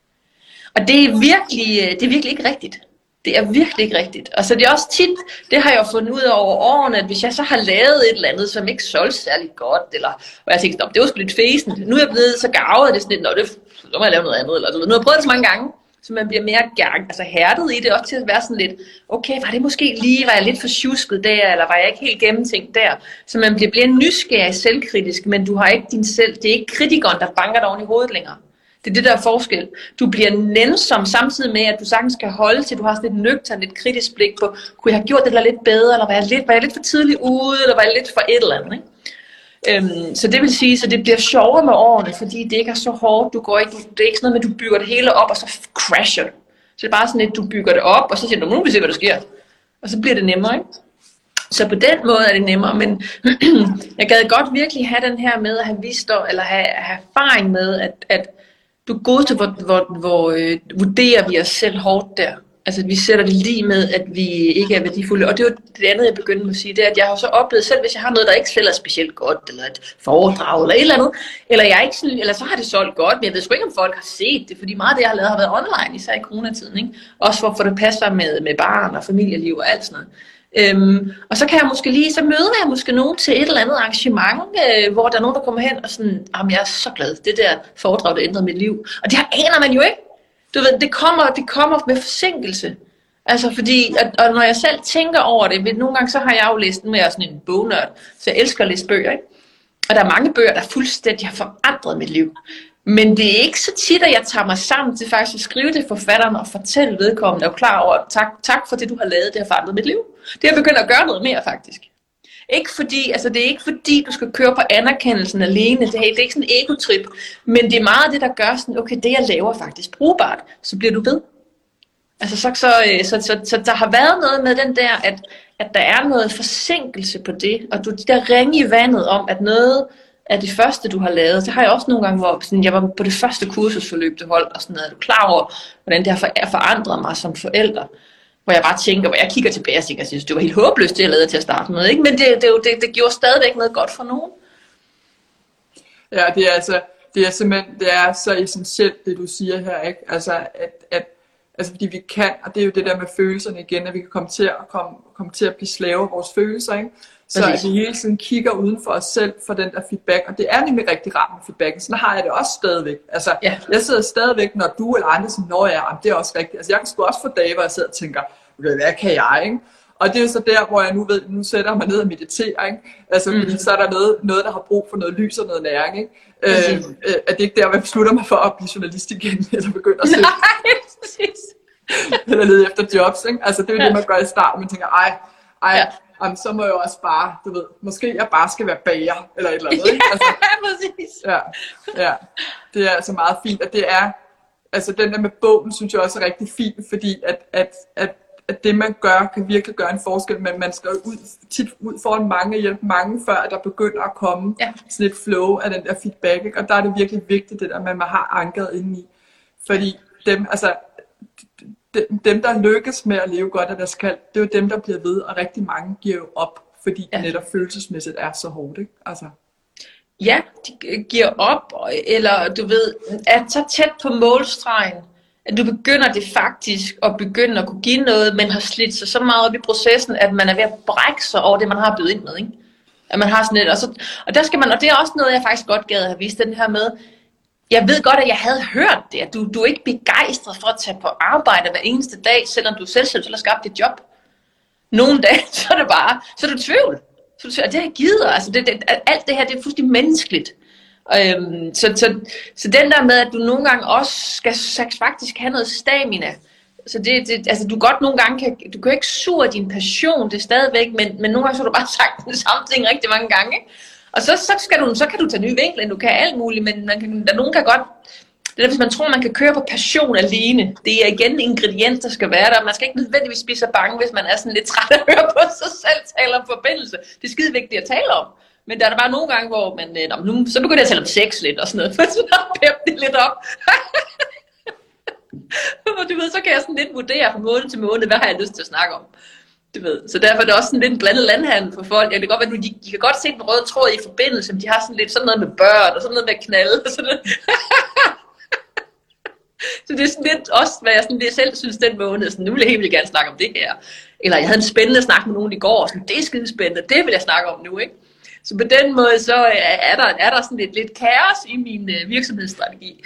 Og det er virkelig ikke rigtigt. Det er virkelig ikke rigtigt. Og så det er også tit, det har jeg jo fundet ud af over årene, at hvis jeg så har lavet et eller andet, som ikke solgte særlig godt, eller hvor jeg tænkte, det var sgu lidt fæsent. Nu er jeg blevet så garvet, det sådan lidt, så må jeg lave noget andet, eller nu har jeg prøvet det så mange gange, så man bliver mere hærdet i det, også til at være sådan lidt, okay, var det måske lige, var jeg lidt for tjusket der, eller var jeg ikke helt gennemtænkt der, så man bliver nysgerrig selvkritisk, men du har ikke din selv, det er ikke kritikeren, der banker dig oven i hovedet længere. Det er det, der er forskel. Du bliver nænsom samtidig med, at du sagtens kan holde til, du har sådan et nøgternt, lidt kritisk blik på, kunne jeg have gjort det lidt bedre, eller var jeg lidt for tidligt ude, eller var jeg lidt for et eller andet, ikke? Så det vil sige, så det bliver sjovere med årene, fordi det ikke er så hårdt, det er ikke sådan noget med, at du bygger det hele op, og så crasher det. Så det er bare sådan, at du bygger det op, og så siger du, nu vil vi se, hvad der sker. Og så bliver det nemmere, ikke? Så på den måde er det nemmere, men jeg gad godt virkelig have den her med at have vist, eller have erfaring med, at du er god til, hvor vurderer vi os selv hårdt der. Altså, vi sætter det lige med, at vi ikke er værdifulde. Og det er jo det andet, jeg begyndte med at sige, det er, at jeg har så oplevet selv, hvis jeg har noget, der ikke sælger specielt godt, eller et foredrag, eller et eller andet, eller så har det solgt godt, men jeg ved sgu ikke, om folk har set det, fordi meget af det, jeg har lavet, har været online, især i coronatiden, ikke? Også for at få det passer med barn og familieliv og alt sådan noget. Og så møder jeg måske nogen til et eller andet arrangement, hvor der er nogen, der kommer hen og sådan, jeg er så glad, det der foredrag, der ændrede mit liv. Og det aner man jo ikke. Du ved, det kommer med forsinkelse. Altså fordi, og når jeg selv tænker over det, nogle gange så har jeg jo læst, nu er jeg sådan en bognørd, så jeg elsker at læse bøger, ikke? Og der er mange bøger, der fuldstændig har forandret mit liv. Men det er ikke så tit, at jeg tager mig sammen til faktisk at skrive til forfatteren og fortælle vedkommende, og klar over, tak for det, du har lavet, det har forandret mit liv. Det har begyndt at gøre noget mere, faktisk. Det er ikke fordi, du skal køre på anerkendelsen alene, det er ikke sådan en egotrip, men det er meget det, der gør sådan, okay, det jeg laver faktisk brugbart, så bliver du ved. Altså så der har været noget med den der, at der er noget forsinkelse på det, og de der ringe i vandet om, at noget af det første, du har lavet, det har jeg også nogle gange, hvor sådan, jeg var på det første kursusforløb, det holdt, og sådan noget. Er du klar over, hvordan det har forandret mig som forælder? Hvor jeg bare tænker, hvor jeg kigger tilbage og tænker, jeg synes, det var helt håbløst, det jeg lavede til at starte med, ikke? Men det gjorde stadigvæk noget godt for nogen. Ja, det er simpelthen, det er så essentielt, det du siger her, ikke? Altså, fordi vi kan, og det er jo det der med følelserne igen, at vi kan komme til at blive slave af vores følelser, ikke? Så at vi hele tiden kigger uden for os selv for den der feedback, og det er nemlig rigtig rart med feedbacken. Sådan har jeg det også stadigvæk. Altså, jeg sidder stadigvæk, når du eller andre siger, det er også rigtigt. Altså, jeg kan sgu også få dage, hvor jeg sidder og tænker, hvad kan jeg, ikke? Og det er jo så der, hvor jeg nu sætter jeg mig ned og mediterer, ikke? Altså, fordi så er der noget, der har brug for noget lys og noget næring, ikke? At det ikke der, hvor jeg beslutter mig for at blive journalist igen, eller begynde at sætte. Nej, præcis. Eller lede efter jobs, ikke? Altså, det er jo det, man gør i starten. Man tænker, jamen, så må jeg også bare, du ved, måske jeg bare skal være bager, eller et eller andet, ikke? Altså, præcis. Ja, det er altså meget fint, og det er, altså den der med bogen, synes jeg også er rigtig fint, fordi at det man gør, kan virkelig gøre en forskel, men man skal tit ud foran mange og hjælpe mange, før der begynder at komme sådan et flow af den der feedback, ikke? Og der er det virkelig vigtigt, det der, at man har ankeret indeni, fordi dem, der lykkes med at leve godt af deres kald, det er jo dem, der bliver ved, og rigtig mange giver jo op, fordi det netop følelsesmæssigt er så hårdt, ikke? Altså. Ja, de giver op, eller du ved, at så tæt på målstregen, at du begynder det faktisk at begynde at kunne give noget, men har slidt sig så meget op i processen, at man er ved at brække sig over det, man har bydet ind med, ikke? At man har sådan et, og der skal man, og det er også noget, jeg faktisk godt gad at have vist, den her med, jeg ved godt, at jeg havde hørt det, at du er ikke begejstret for at tage på arbejde hver eneste dag, selvom du selv har skabt dit job. Nogle dage, så er det bare, så er du i tvivl. Så det jeg gider, altså alt det her, det er fuldstændig menneskeligt. Så den der med, at du nogle gange også skal faktisk have noget stamina. Så altså du godt nogle gange du kan ikke sure din passion, det er stadigvæk, men nogle gange så har du bare sagt den samme ting rigtig mange gange, ikke? Og så kan du tage nye vinkler, du kan alt muligt, men nogen kan godt. Det er, hvis man tror, man kan køre på passion alene. Det er igen en ingrediens, der skal være der. Man skal ikke nødvendigvis blive så bange, hvis man er sådan lidt træt af at høre på sig selv tale om forbindelse. Det er skide vigtigt at tale om. Men der er der bare nogle gange, hvor man, så begynder jeg at tale om sex lidt og sådan noget. For så pæmper det lidt op. Du ved, så kan jeg sådan lidt vurdere fra måned til måned, hvad har jeg lyst til at snakke om. Du ved. Så derfor er det også sådan lidt en blandet landhandel for folk. Jeg kan godt være, at de kan godt se den røde tråd i forbindelse, men de har sådan lidt sådan noget med børn og sådan noget med knalde og sådan noget. Så det er sådan lidt også, hvad jeg sådan, selv synes den måned, sådan, nu vil jeg helt vildt gerne snakke om det her. Eller jeg havde en spændende snak med nogen i går, sådan, det er skide spændende, det vil jeg snakke om nu, ikke? Så på den måde, så er der sådan lidt kaos i min virksomhedsstrategi.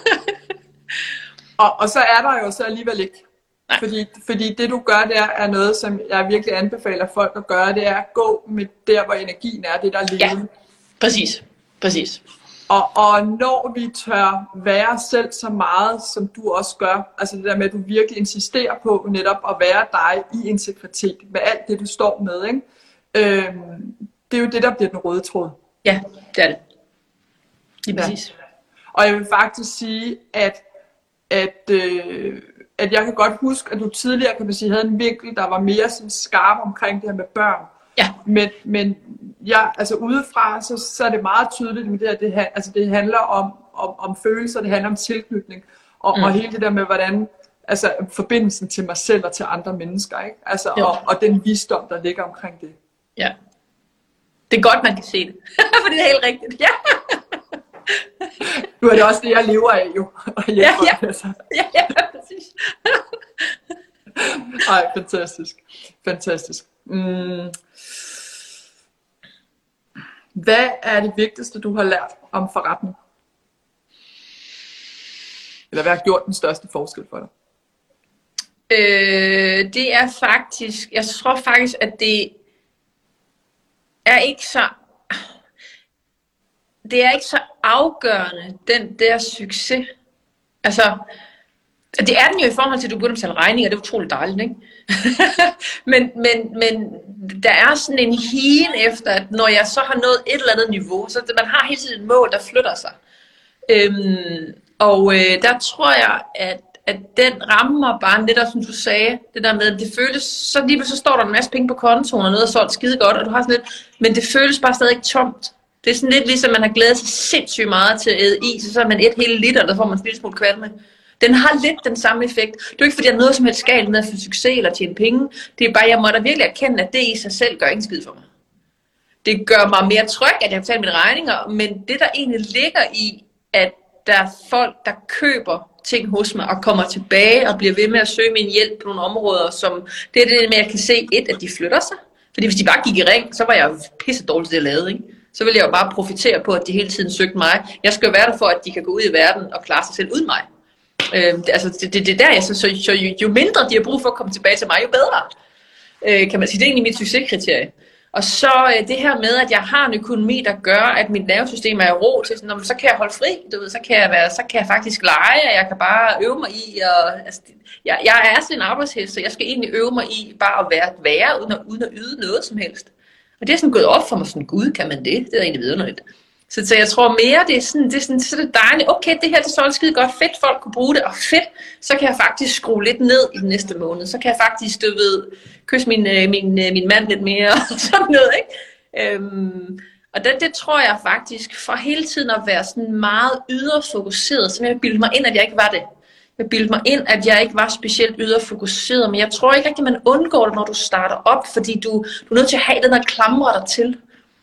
og så er der jo så alligevel ikke. Fordi det du gør der er noget, som jeg virkelig anbefaler folk at gøre, det er at gå med der, hvor energien er, det der er levende. Ja, præcis. Og når vi tør være selv så meget, som du også gør, altså det der med, at du virkelig insisterer på netop at være dig i integritet med alt det, du står med, ikke? Det er jo det, der bliver den røde tråd. Ja, det er det. Lige præcis. Ja. Og jeg vil faktisk sige, at jeg kan godt huske, at du tidligere, kan man sige, havde en vinkel, der var mere sådan skarp omkring det her med børn. Ja. Men altså udefra, så er det meget tydeligt med det her, det handler om følelser, det handler om tilknytning, og hele det der med, hvordan, altså forbindelsen til mig selv og til andre mennesker, ikke? Altså, og den visdom, der ligger omkring det. Ja. Det er godt, man kan se det, for det er helt rigtigt, ja. Nu er det også det, jeg lever af, jo. Ja, præcis. Ej, fantastisk. Hvad er det vigtigste, du har lært om forretning? Eller hvad har gjort den største forskel for dig? Det er faktisk, jeg tror faktisk, at det er ikke så afgørende, den der succes. Altså, det er den jo i forhold til, at du begynder at betale regninger, det er utroligt dejligt, ikke? men der er sådan en higen efter, at når jeg så har nået et eller andet niveau, så man har hele tiden et mål, der flytter sig. Der tror jeg, at den rammer bare lidt, som du sagde, det der med, at det føles, så lige så står der en masse penge på kontoen, og noget er solgt skide godt, og du har sådan lidt, men det føles bare stadig tomt. Det er sådan lidt ligesom, man har glædet sig sindssygt meget til at æde is, så er man et hele liter, der får man en lille smule kvalme. Den har lidt den samme effekt. Det er jo ikke fordi, jeg er noget som helst galt med at få succes eller tjene penge. Det er bare, jeg må da virkelig erkende, at det i sig selv gør ingen skid for mig. Det gør mig mere tryg, at jeg betaler mine regninger, men det der egentlig ligger i, at der er folk, der køber ting hos mig og kommer tilbage og bliver ved med at søge min hjælp på nogle områder, som det er det med, at jeg kan se, at de flytter sig. Fordi hvis de bare gik i ring, så var jeg jo pisse dårligt til det, jeg lavede, ikke? Så ville jeg jo bare profitere på, at de hele tiden søgte mig. Jeg skal jo være der for, at de kan gå ud i verden og klare sig selv uden mig. Det er der, jo mindre de har brug for at komme tilbage til mig, jo bedre. kan man sige. Det er egentlig mit succeskriterie. Og så det her med, at jeg har en økonomi, der gør, at mit nervesystem er i ro til, sådan, så kan jeg holde fri, du ved, så kan jeg faktisk lege, og jeg kan bare øve mig i, og, altså, jeg er sådan en arbejdshest, så jeg skal egentlig øve mig i bare at være uden at yde noget som helst. Og det er sådan gået op for mig, sådan, gud, kan man det? Det er egentlig vidunderligt. Så jeg tror mere, det er sådan, så det er dejligt, okay, det her det er så skide godt, fedt, folk kunne bruge det, og fedt, så kan jeg faktisk skrue lidt ned i den næste måned, så kan jeg faktisk, du ved, kysse min mand lidt mere, og sådan noget, ikke? Og det tror jeg faktisk, for hele tiden at være sådan meget yderfokuseret, så jeg bildte mig ind, at jeg ikke var det. Jeg bildte mig ind, at jeg ikke var specielt yderfokuseret, men jeg tror ikke rigtig, man undgår det, når du starter op, fordi du er nødt til at have den der klamre dig til.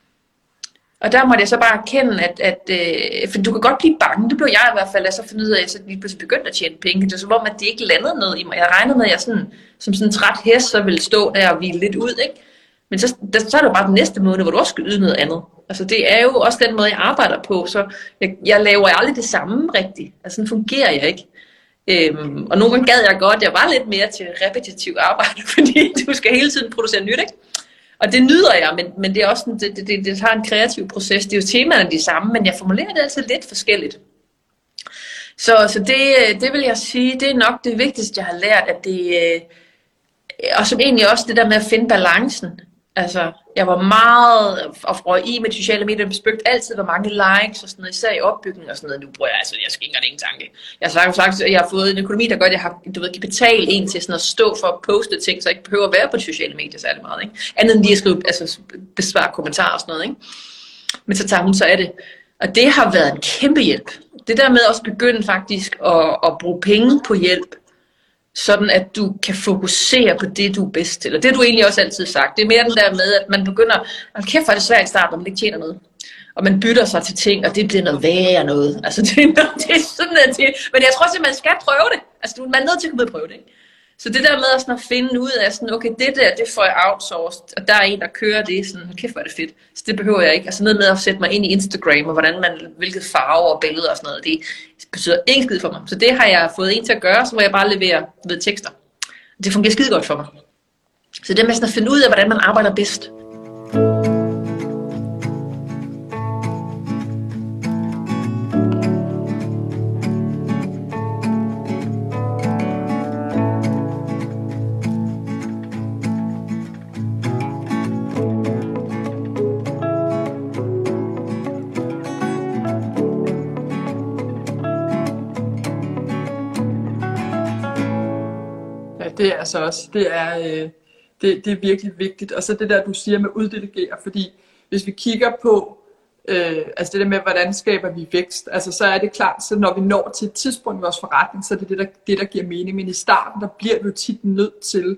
Og der måtte jeg så bare erkende, for du kan godt blive bange, det blev jeg i hvert fald, altså finde ud af, at jeg så lige pludselig begyndte at tjene penge. Det var som om, at det ikke landede noget i mig. Jeg regnede med, at jeg sådan, som sådan en træt hest, så ville stå der og hvile lidt ud, ikke? Men så er det jo bare den næste måned, hvor du også skal yde noget andet. Altså det er jo også den måde, jeg arbejder på, så jeg laver aldrig det samme rigtigt. Altså sådan fungerer jeg ikke. Og nogle gange gad jeg godt, jeg var lidt mere til repetitiv arbejde, fordi du skal hele tiden producere nyt, ikke? Og det nyder jeg, men det er også det har en kreativ proces. Det er jo temaerne de samme, men jeg formulerer det altid lidt forskelligt. Så det vil jeg sige, det er nok det vigtigste, jeg har lært, at det, og som egentlig også det der med at finde balancen. Altså, jeg var meget og i med sociale medier, bespøgt altid, hvor mange likes og sådan noget, især i opbygning og sådan noget. Nu bruger jeg jeg skal ikke engang tanke. Jeg har sagt, at jeg har fået en økonomi, der gør, at jeg har, kan betale en til sådan at stå for at poste ting, så jeg ikke behøver at være på de sociale medier særlig meget, ikke? Andet end lige at skrive, besvare kommentarer og sådan noget, ikke? Men så tager hun så af det. Og det har været en kæmpe hjælp. Det der med at også begynde faktisk at bruge penge på hjælp, sådan at du kan fokusere på det, du er bedst til. Og det har du egentlig også altid sagt. Det er mere den der med, at man begynder, kæft for det svært i starten, når man ikke tjener noget. Og man bytter sig til ting, og det bliver noget værre noget. Altså det er sådan, at det. Men jeg tror også, at man skal prøve det. Altså man er nødt til at komme ud og prøve det, ikke? Så det der med at, sådan at finde ud af, sådan, okay, det får jeg outsourced, og der er en, der kører det, sådan, kæft hvor er det fedt. Så det behøver jeg ikke. Altså noget med at sætte mig ind i Instagram, og hvilket farver og billeder og sådan noget, det betyder ikke skid for mig. Så det har jeg fået en til at gøre, så må jeg bare levere ved tekster. Det fungerer skide godt for mig. Så det med sådan at finde ud af, hvordan man arbejder bedst. Det er altså også, det er virkelig vigtigt. Og så det der, du siger med uddelegere, fordi hvis vi kigger på, altså det der med, hvordan skaber vi vækst, altså så er det klart, så når vi når til et tidspunkt i vores forretning, så er det det, der giver mening. Men i starten, der bliver vi jo tit nødt til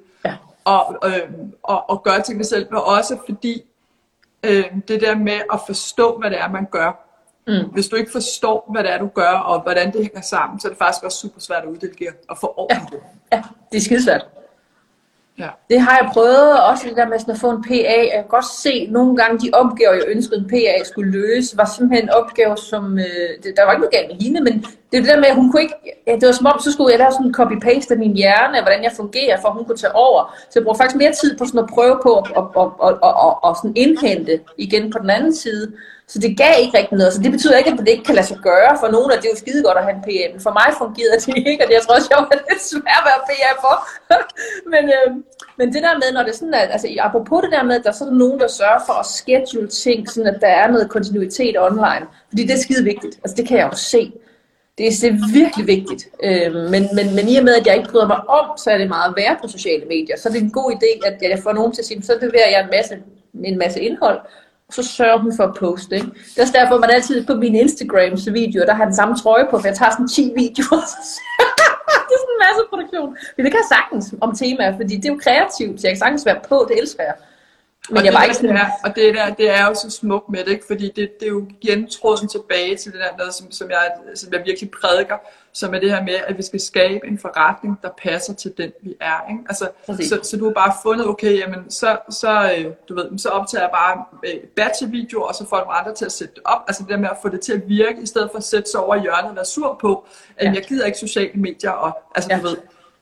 at gøre tingene selv, og også fordi det der med at forstå, hvad det er, man gør. Hvis du ikke forstår, hvad det er, du gør, og hvordan det hænger sammen, så er det faktisk også super svært at uddelegere og få orden på. Ja, det er skidesvært. Ja. Det har jeg prøvet, også det der med sådan at få en PA. Jeg kan godt se, nogle gange de opgaver, jeg ønskede en PA skulle løse, var simpelthen opgaver, som, der var ikke noget galt med hende, men det er det der med, at hun kunne ikke, det var som om, så skulle jeg lave sådan en copy-paste af min hjerne, hvordan jeg fungerer, for at hun kunne tage over. Så jeg bruger faktisk mere tid på sådan at prøve på at sådan indhente igen på den anden side. Så det gav ikke rigtig noget, så det betyder ikke, at det ikke kan lade sig gøre. For nogen er det jo skide godt at have en PA, men for mig fungerede det ikke, og det jeg tror også, jeg var lidt svært at være PA for. men det der med, når det er sådan, at, altså apropos det der med, at der er sådan nogen, der sørger for at schedule ting, sådan at der er noget kontinuitet online, fordi det er skide vigtigt, altså det kan jeg jo se. Det er virkelig vigtigt, men i og med, at jeg ikke bryder mig om, så er det meget værd på sociale medier, så er det en god idé, at jeg får nogen til at sige, så leverer jeg en masse indhold, så sørger hun for at poste, ikke? Det er også derfor, man altid på mine Instagrams videoer, der har den samme trøje på, for jeg tager sådan 10 videoer. Det er sådan en masse produktion. Men det kan jeg sagtens om temaer, fordi det er jo kreativt, så jeg kan sagtens være på, det elsker jeg. Men og jeg var ikke sådan... Og det er jo så smukt med det, ikke? Fordi det er jo igen tråden tilbage til det der, som jeg virkelig prædiker, som er det her med, at vi skal skabe en forretning, der passer til den, vi er, ikke? Altså, så du har bare fundet, okay, jamen, så optager jeg bare batch-videoer, og så får nogle andre til at sætte det op. Altså det der med at få det til at virke, i stedet for at sætte sig over i hjørnet og være sur på, at jeg gider ikke sociale medier, og altså du ved.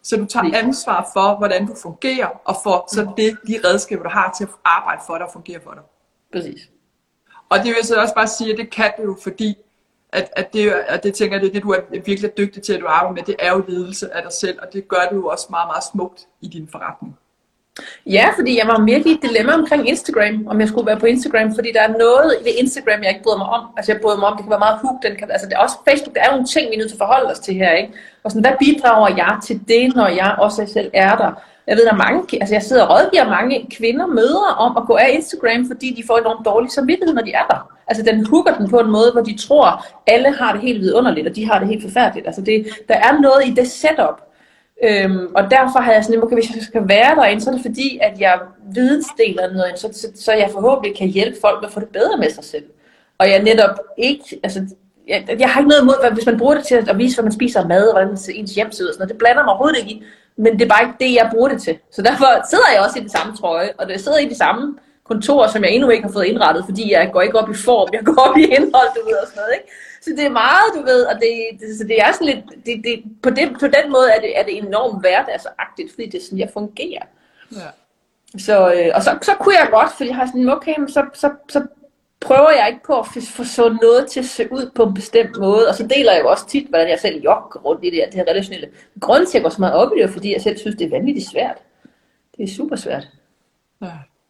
Så du tager ansvar for, hvordan du fungerer, og for så de redskaber, du har til at arbejde for dig og fungere for dig. Præcis. Og det vil jeg så også bare sige, at det kan du jo, fordi at det tænker jeg, det er det, du er virkelig dygtig til, at du arbejder med, det er jo ledelse af dig selv, og det gør du jo også meget, meget smukt i din forretning. Ja, fordi jeg var virkelig i et dilemma omkring Instagram, om jeg skulle være på Instagram, fordi der er noget ved Instagram, jeg ikke bryder mig om. Altså jeg bryder mig om, det kan være meget hook, altså det er også Facebook, der er nogle ting, vi er nødt til at forholde os til her, ikke? Og sådan, hvad bidrager jeg til det, når jeg også selv er der? Jeg ved, der er mange, altså jeg sidder og rådgiver mange kvinder, mødre om at gå af Instagram, fordi de får enormt dårlig samvittighed, når de er der. Altså den hooker den på en måde, hvor de tror, alle har det helt vidunderligt, og de har det helt forfærdeligt. Altså der er noget i det setup. Og derfor har jeg sådan, okay, hvis jeg skal være derinde, så er det fordi, at jeg vidensdeler noget, så jeg forhåbentlig kan hjælpe folk med at få det bedre med sig selv. Og jeg netop ikke, altså, jeg har ikke noget imod, hvis man bruger det til at vise, hvad man spiser af mad, og hvordan ens hjem ser ud, og sådan noget. Det blander mig overhovedet ikke i, men det er bare ikke det, jeg bruger det til. Så derfor sidder jeg også i den samme trøje, og jeg sidder i de samme kontor, som jeg endnu ikke har fået indrettet, fordi jeg går ikke op i form, jeg går op i indhold, du ved, og sådan noget, ikke? Så det er meget, du ved, og det er sådan lidt, på den måde er det enormt hverdagsagtigt, fordi det er sådan, jeg fungerer. Ja. Så kunne jeg godt, fordi jeg har sådan, okay, men så prøver jeg ikke på at få noget til at se ud på en bestemt måde, og så deler jeg jo også tit, hvordan jeg selv jogger rundt i det her relationelle. Grunden til, at jeg går så meget op i det, er, fordi jeg selv synes, det er vanvittigt svært. Det er super svært. Ja.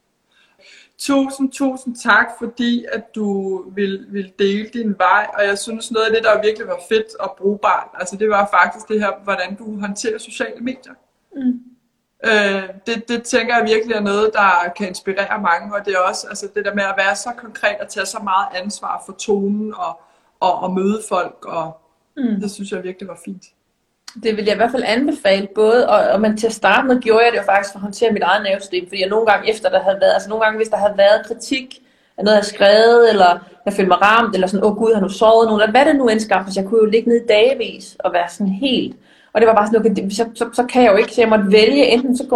Tusind tak, fordi at du vil dele din vej, og jeg synes noget af det, der virkelig var fedt og brugbart, altså det var faktisk det her, hvordan du håndterer sociale medier. Det tænker jeg virkelig er noget, der kan inspirere mange, og det er også altså det der med at være så konkret og tage så meget ansvar for tonen og møde folk, og det synes jeg virkelig var fint. Det vil jeg i hvert fald anbefale både, men til at starte med gjorde jeg det jo faktisk for at håndtere mit eget nervesystem, fordi jeg nogle gange efter der havde været, altså nogle gange hvis der havde været kritik af noget jeg havde skrevet, eller jeg følte mig ramt, eller sådan, gud, har nu sovet nogen, eller hvad det nu end skabte, så jeg kunne jo ligge ned i dagevis og være sådan helt, og det var bare sådan, okay, så kan jeg jo ikke, så jeg måtte vælge, enten så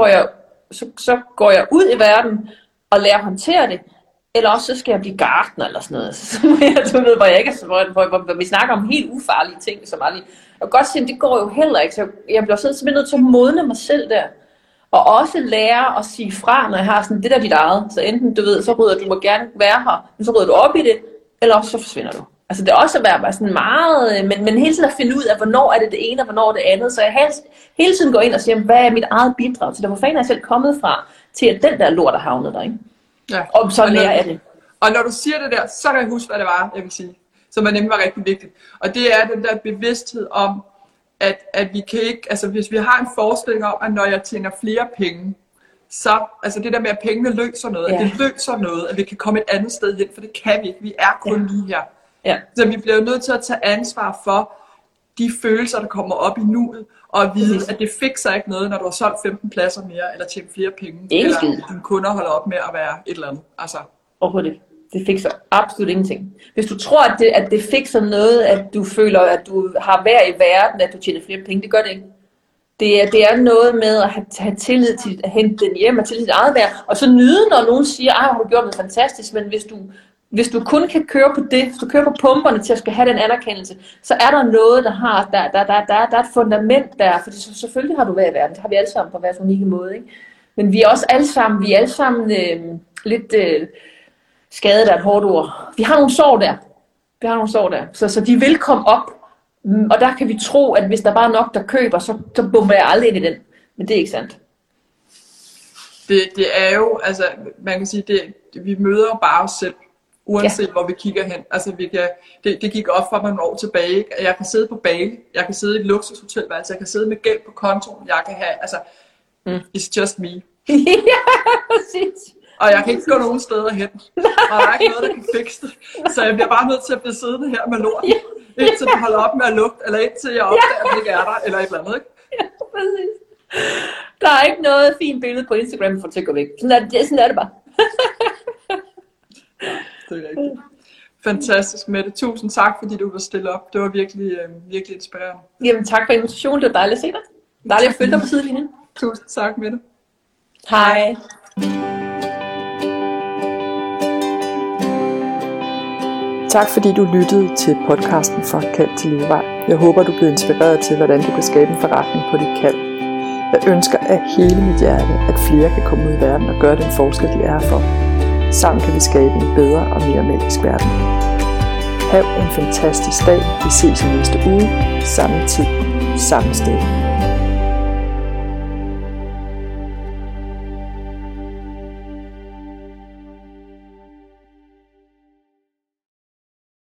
går jeg ud i verden og lærer at håndtere det, eller også så skal jeg blive gartner eller sådan noget, så du ved, hvor vi snakker om helt ufarlige ting, som aldrig. Jeg kan godt se, at det går jo heller ikke, så jeg bliver simpelthen nødt til at modne mig selv der. Og også lære at sige fra, når jeg har sådan, det der dit eget. Så enten, du ved, så rydder du må gerne være her, men så rydder du op i det, eller også så forsvinder du. Altså det er også at være sådan meget, men hele tiden at finde ud af, hvornår er det det ene, og hvornår er det andet. Så jeg hele tiden går ind og siger, hvad er mit eget bidrag til det? Hvor fanden er jeg selv kommet fra, til at den der lort er havnet der, ikke? Ja. Og så lærer jeg det. Og når du siger det der, så kan jeg huske, hvad det var, jeg vil sige. Som er nemlig var rigtig vigtigt. Og det er den der bevidsthed om, at vi kan ikke, altså hvis vi har en forestilling om, at når jeg tjener flere penge, så, altså det der med, at pengene løser noget, at det løser noget, at vi kan komme et andet sted hen, for det kan vi ikke, vi er kun lige her. Ja. Så vi bliver nødt til at tage ansvar for de følelser, der kommer op i nuet, og at vide, at det fikser ikke noget, når du har solgt 15 pladser mere, eller tjent flere penge, eller dine kunder holder op med at være et eller andet. Altså. Overhovedet. Det fikser absolut ingenting. Hvis du tror, at det fikser noget, at du føler, at du har værd i verden, at du tjener flere penge, det gør det ikke. Det er noget med at have tillid til at hente den hjem, og tillid til eget værd, og så nyde, når nogen siger, ej, har du gjort noget fantastisk, men hvis du kun kan køre på det, hvis du kører på pumperne til at skal have den anerkendelse, så er der noget, der er et fundament der, for selvfølgelig har du værd i verden, det har vi alle sammen på hver unikke måde, ikke? Men vi er også alle sammen, lidt... Skade der er et hårdt ord. Vi har nogle sår der. Så de vil komme op. Og der kan vi tro, at hvis der bare er nok, der køber, så bomber jeg aldrig ind i den. Men det er ikke sandt. Det er jo, altså man kan sige, vi møder jo bare os selv, uanset hvor vi kigger hen. Altså det gik op for mig nogle år tilbage. Jeg kan sidde på Bali, jeg kan sidde i et luksushotelværelse, jeg kan sidde med gæld på kontoen, jeg kan have, altså, it's just me. Ja, præcis. Og jeg kan ikke gå nogen steder hen. Og der er ikke noget, der kan fikse det. Så jeg bliver bare nødt til at blive siddende her med lorten. Indtil det holder op med at lugte, eller indtil jeg opdager, at det ikke er der, eller et eller andet, ikke? Ja, præcis. Der er ikke noget fint billede på Instagram for at gå væk. Sådan er det bare. Det er rigtigt. Fantastisk, Mette. Tusind tak, fordi du var stillet op. Det var virkelig, virkelig inspirerende. Jamen tak for invitationen. Det var dejligt at se dig. Dejligt at følge dig på sidelinjen. Tusind tak, Mette. Hej. Tak fordi du lyttede til podcasten fra Kald til Livvej. Jeg håber du blev inspireret til, hvordan du kan skabe en forretning på dit kald. Jeg ønsker af hele mit hjerte, at flere kan komme ud i verden og gøre den forskel, de er for. Sammen kan vi skabe en bedre og mere magisk verden. Hav en fantastisk dag. Vi ses i næste uge. Samme tid. Samme sted.